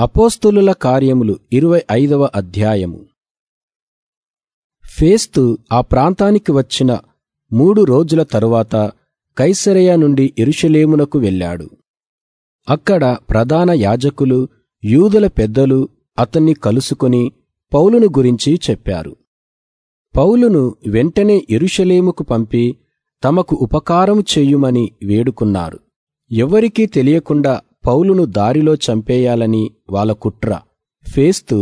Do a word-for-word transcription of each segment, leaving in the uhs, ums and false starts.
అపోస్తలుల కార్యములు ఇరవై ఐదవ అధ్యాయము. ఫేస్తు ఆ ప్రాంతానికి వచ్చిన మూడు రోజుల తరువాత కైసరయ నుండి యెరూషలేమునకు వెళ్ళాడు. అక్కడ ప్రధాన యాజకులు, యూదుల పెద్దలు అతన్ని కలుసుకుని పౌలును గురించి చెప్పారు. పౌలును వెంటనే యెరూషలేముకు పంపి తమకు ఉపకారం చెయ్యుమని వేడుకున్నారు. ఎవరికీ తెలియకుండా పౌలును దారిలో చంపేయాలని వాళ్ళ కుట్ర. ఫేస్తు,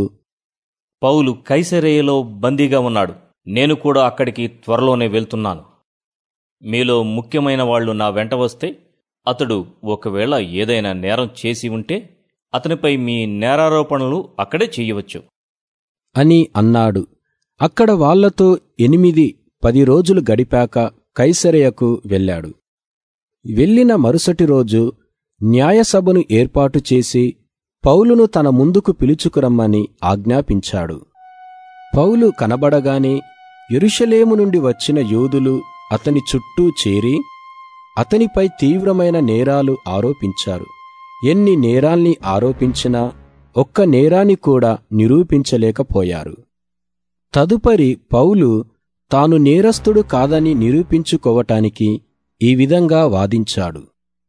పౌలు కైసరయలో బందీగా ఉన్నాడు. నేను కూడా అక్కడికి త్వరలోనే వెళ్తున్నాను. మీలో ముఖ్యమైన వాళ్లు నా వెంట వస్తే అతడు ఒకవేళ ఏదైనా నేరం చేసి ఉంటే అతనిపై మీ నేరారోపణలు అక్కడే చెయ్యవచ్చు అని అన్నాడు. అక్కడ వాళ్లతో ఎనిమిది పది రోజులు గడిపాక కైసరయకు వెళ్ళాడు. వెళ్ళిన మరుసటి రోజు న్యాయసభను ఏర్పాటు చేసి పౌలును తన ముందుకు పిలుచుకురమ్మని ఆజ్ఞాపించాడు. పౌలు కనబడగానే యెరూషలేము నుండి వచ్చిన యూదులు అతని చుట్టూ చేరి అతనిపై తీవ్రమైన నేరాలు ఆరోపించారు. ఎన్ని నేరాల్ని ఆరోపించినా ఒక్క నేరాన్ని కూడా నిరూపించలేకపోయారు. తదుపరి పౌలు తాను నేరస్తుడు కాదని నిరూపించుకోవటానికి ఈ విధంగా వాదించాడు.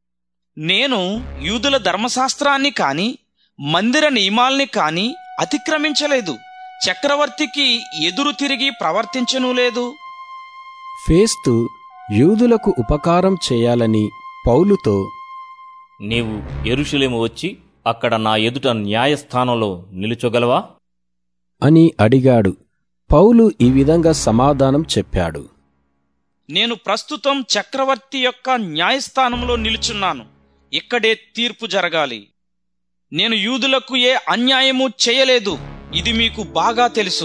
నేను యూదుల ధర్మశాస్త్రాన్ని కాని మందిర నియమాల్ని కాని అతిక్రమించలేదు. చక్రవర్తికి ఎదురు తిరిగి ప్రవర్తించనూ లేదు. ఫేస్తు యూదులకు ఉపకారం చేయాలని పౌలుతో, నీవు యెరూషలేము వచ్చి అక్కడ నా ఎదుట న్యాయస్థానంలో నిలుచోగలవా అని అడిగాడు. పౌలు ఈ విధంగా సమాధానం చెప్పాడు. నేను ప్రస్తుతం చక్రవర్తి యొక్క న్యాయస్థానంలో నిలుచున్నాను. ఇక్కడే తీర్పు జరగాలి. నేను యూదులకు ఏ అన్యాయమూ చేయలేదు. ఇది మీకు బాగా తెలుసు.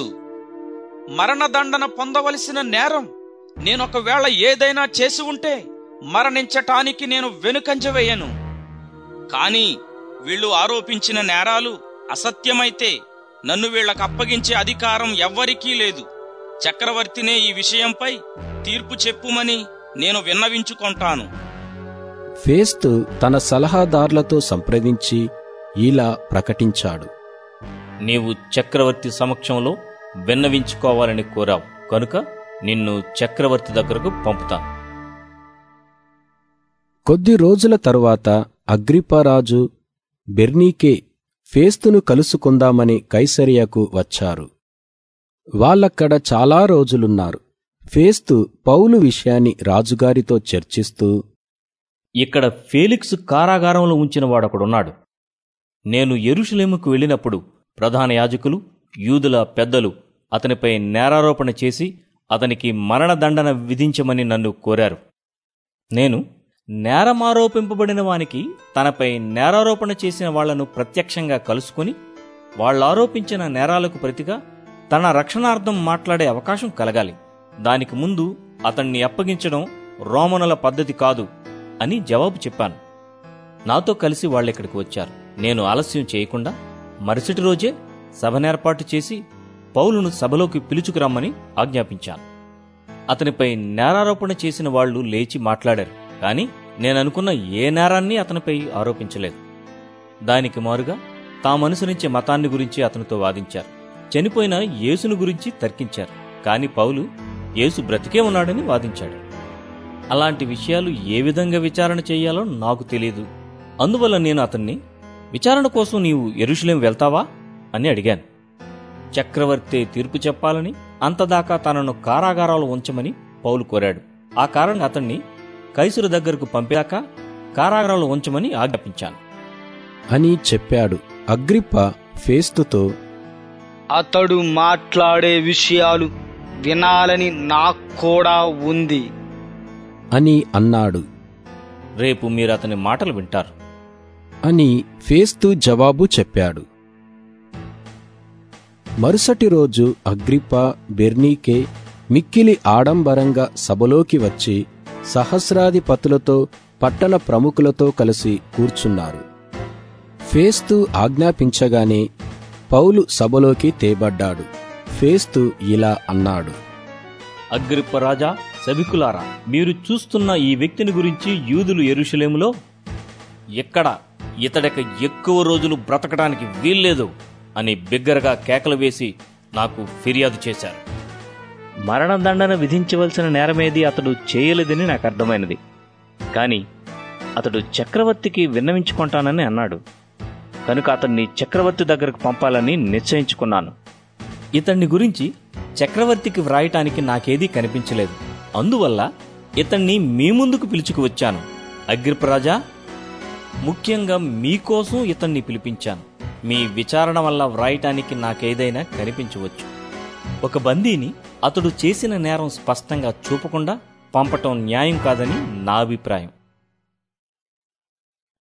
మరణదండన పొందవలసిన నేరం నేనొకవేళ ఏదైనా చేసి ఉంటే మరణించటానికి నేను వెనుకంజ వేయను. కాని వీళ్ళు ఆరోపించిన నేరాలు అసత్యమైతే నన్ను వీళ్లకు అప్పగించే అధికారం ఎవ్వరికీ లేదు. చక్రవర్తినే ఈ విషయంపై తీర్పు చెప్పుమని నేను విన్నవించుకొంటాను. ఫేస్తు తన సలహాదారులతో సంప్రదించి ఇలా ప్రకటించాడు. నీవు చక్రవర్తి సమక్షంలో విన్నవించుకోవాలని కోరావు కనుక నిన్ను చక్రవర్తి దగ్గరకు పంపుతాను. కొద్ది రోజుల తరువాత అగ్రిప్పరాజు, బెర్నీకే ఫేస్తును కలుసుకుందామని కైసరియకు వచ్చారు. వాళ్ళక్కడ చాలా రోజులున్నారు. ఫేస్తు పౌలు విషయాన్ని రాజుగారితో చర్చిస్తూ, ఇక్కడ ఫేలిక్సు కారాగారంలో ఉంచిన వాడొకడున్నాడు. నేను యెరూషలేముకు వెళ్ళినప్పుడు ప్రధాన యాజకులు, యూదుల పెద్దలు అతనిపై నేరారోపణ చేసి అతనికి మరణదండన విధించమని నన్ను కోరారు. నేను నేరమారోపింపబడిన వానికి తనపై నేరారోపణ చేసిన వాళ్లను ప్రత్యక్షంగా కలుసుకుని వాళ్లారోపించిన నేరాలకు ప్రతిగా తన రక్షణార్థం మాట్లాడే అవకాశం కలగాలి. దానికి ముందు అతన్ని అప్పగించడం రోమనుల పద్ధతి కాదు అని జవాబు చెప్పాను. నాతో కలిసి వాళ్ళిక్కడికి వచ్చారు. నేను ఆలస్యం చేయకుండా మరుసటి రోజే సభనేర్పాటు చేసి పౌలును సభలోకి పిలుచుకురమ్మని ఆజ్ఞాపించాను. అతనిపై నేరారోపణ చేసిన వాళ్లు లేచి మాట్లాడారు. కాని నేననుకున్న ఏ నేరాన్ని అతనిపై ఆరోపించలేదు. దానికి మారుగా తామనుసరించే మతాన్ని గురించి అతనితో వాదించారు. చనిపోయిన యేసును గురించి తర్కించారు. కాని పౌలు యేసు బ్రతికే ఉన్నాడని వాదించాడు. అలాంటి విషయాలు ఏ విధంగా విచారణ చెయ్యాలో నాకు తెలియదు. అందువల్ల నేను అతన్ని, విచారణ కోసం నీవు యెరూషలేము వెళ్తావా అని అడిగాను. చక్రవర్తి తీర్పు చెప్పాలని, అంతదాకా తనను కారాగారాలు ఉంచమని పౌలు కోరాడు. ఆ కారణంగా అతన్ని కైసరు దగ్గరకు పంపాక కారాగారాలు ఉంచమని ఆజ్ఞాపించాను అని చెప్పాడు. అగ్రిప్ప ఫేస్తుతో, అతడు మాట్లాడే విషయాలు వినాలని నాకు కూడా ఉంది అని అన్నాడు. రేపు మీరు అతని మాటలు వింటారు అని ఫేస్తు జవాబు చెప్పాడు. మరుసటి రోజు అగ్రిప్ప, బెర్నీకే మిక్కిలి ఆడంబరంగా సభలోకి వచ్చి సహస్రాధిపతులతో పట్టణ ప్రముఖులతో కలిసి కూర్చున్నారు. ఫేస్తు ఆజ్ఞాపించగానే పౌలు సభలోకి తేబడ్డాడు. ఫేస్తు ఇలా అన్నాడు. అగ్రిప్ప రాజా, సభికులారా, మీరు చూస్తున్న ఈ వ్యక్తిని గురించి యూదులు యెరూషలేములో ఎక్కడ ఇతడిక ఎక్కువ రోజులు బ్రతకడానికి వీల్లేదు అని బిగ్గరగా కేకలు వేసి నాకు ఫిర్యాదు చేశారు. మరణదండన విధించవలసిన నేరమేది అతడు చేయలేదని నాకు అర్థమైనది. కానీ అతడు చక్రవర్తికి విన్నవించుకుంటానని అన్నాడు. కనుక అతన్ని చక్రవర్తి దగ్గరకు పంపాలని నిశ్చయించుకున్నాను. ఇతన్ని గురించి చక్రవర్తికి వ్రాయటానికి నాకేదీ కనిపించలేదు. అందువల్ల ఇతన్ని మీ ముందుకు పిలుచుకు వచ్చాను. అగ్రిపరాజా, ముఖ్యంగా మీకోసం ఇతన్ని పిలిపించాను. మీ విచారణ వల్ల వ్రాయటానికి నాకేదైనా కనిపించవచ్చు. ఒక బందీని అతడు చేసిన నేరం స్పష్టంగా చూపకుండా పంపటం న్యాయం కాదని నా అభిప్రాయం.